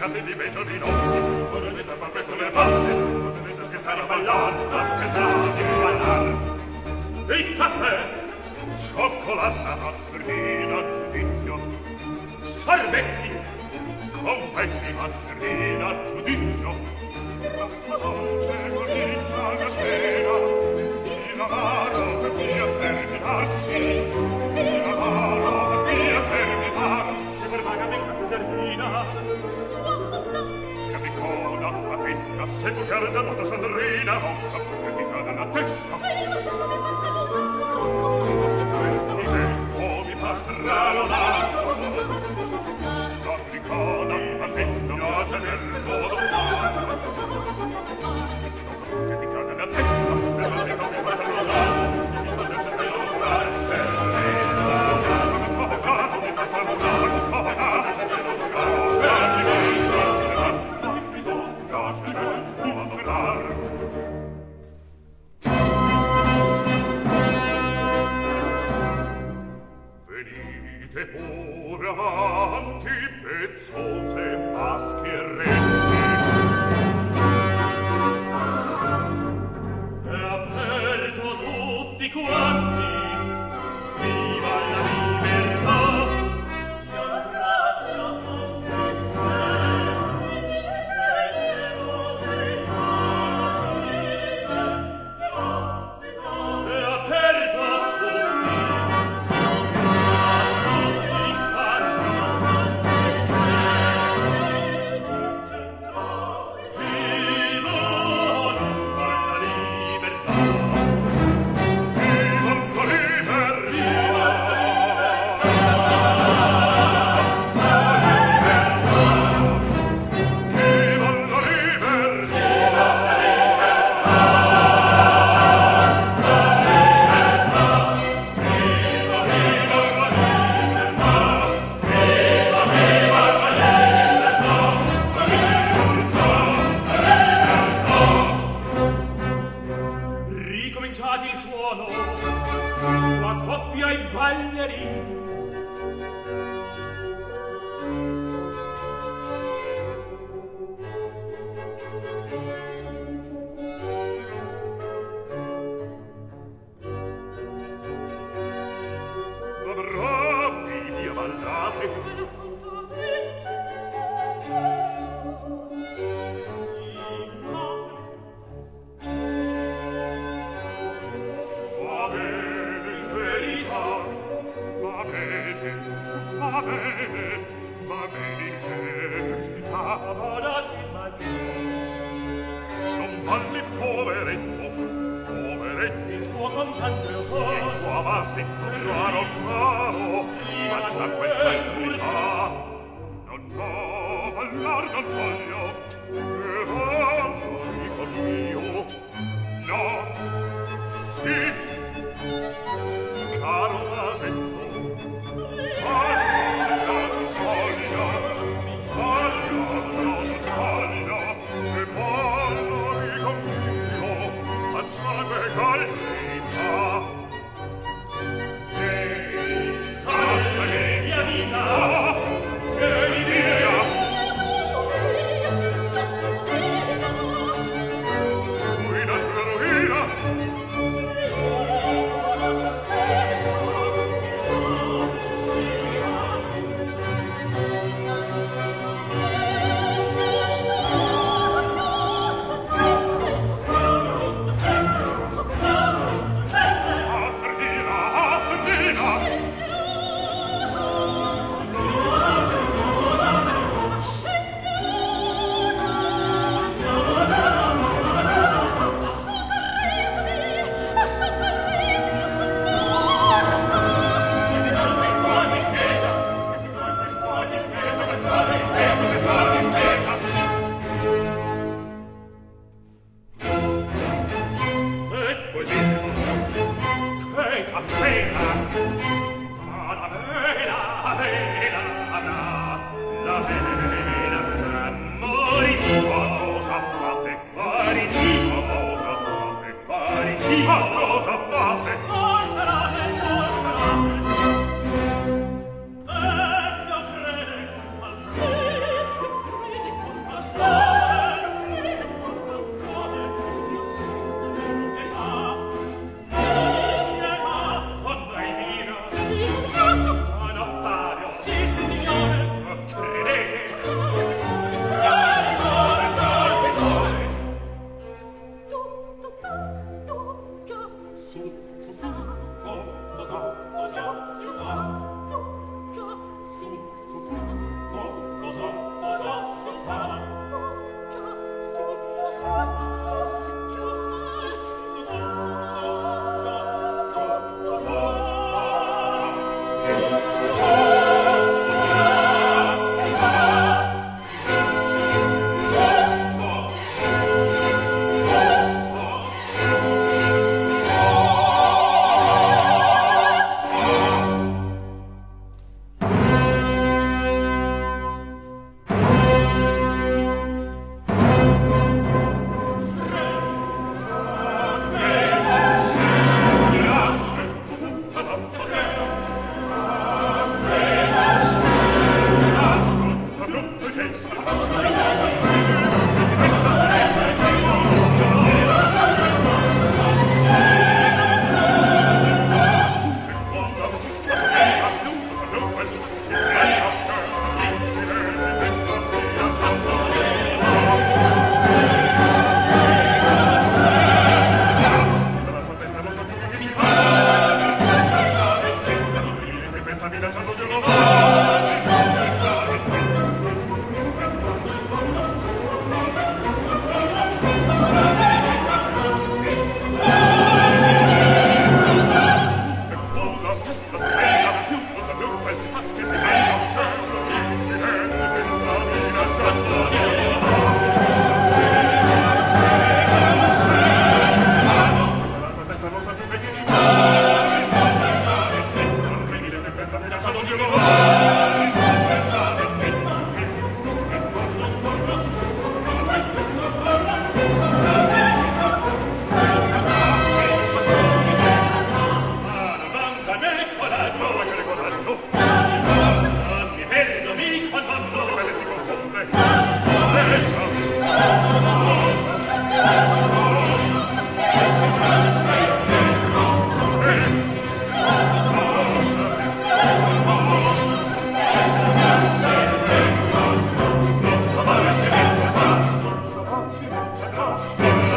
cercate di beggiorni notti, non dovete far questo le pazze, non dovete scherzare a ballare, a scherzare a ballare. Il caffè, cioccolata, mazzurrina, giudizio, sorbetti, confetti, mazzurrina, giudizio, dolce, coriccia, gascena, il amaro per via terminarsi, il amaro per via terminarsi, per vagamente teserina, sua puta, capicona, fa festa, se bucare già nota sandrina, bocca, che ti cade la testa, e io sono mi basta mi basta capicona, fa festa, piace nel modo, che ti cade la testa, e la sera mi basta mi sta nel cervello scoprare mi basta venite pure avanti, pezzose maschi e retti, è aperto tutti quanti, viva la libertà, siamo grati a via vita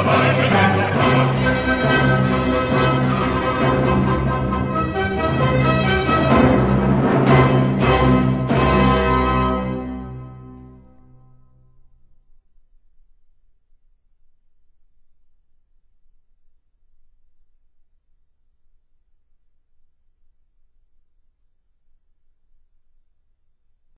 Mal